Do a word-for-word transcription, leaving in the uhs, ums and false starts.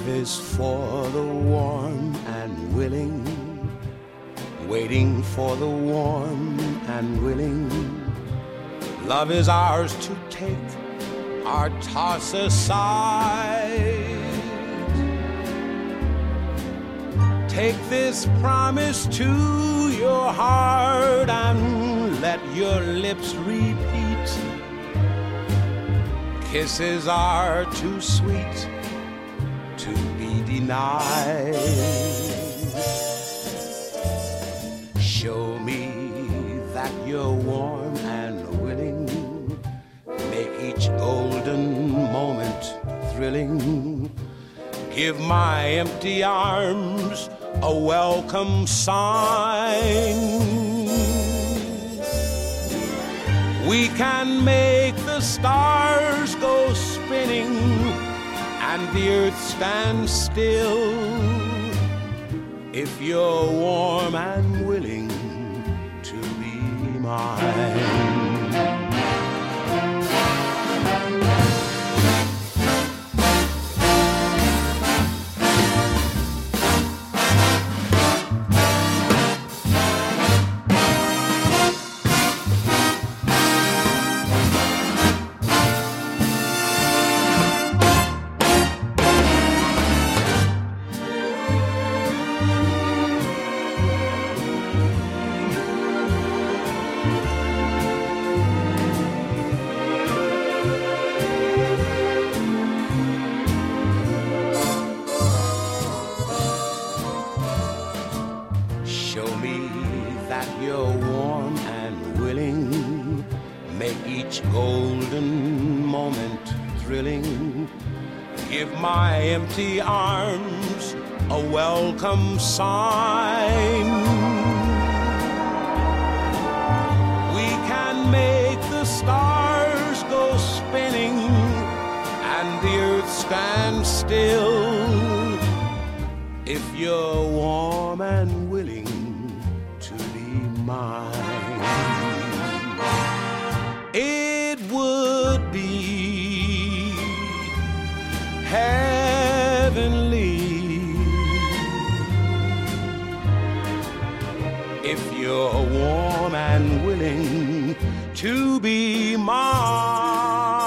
is for the warm and willing, waiting for the warm and willing. Love is ours to take or toss aside. Take this promise to your heart and let your lips repeat. Kisses are too sweet to be denied. Show me that you're warm and willing. Make each golden moment thrilling. Give my empty arms a welcome sign. We can make the stars go spinning and the earth stand still if you're warm and willing to be mine. Show me that you're warm and willing. Make each golden moment thrilling. Give my empty arms a welcome sign. We can make the stars go spinning and the earth stand still if you're warm and willing to be mine. It would be heavenly if you're warm and willing to be mine.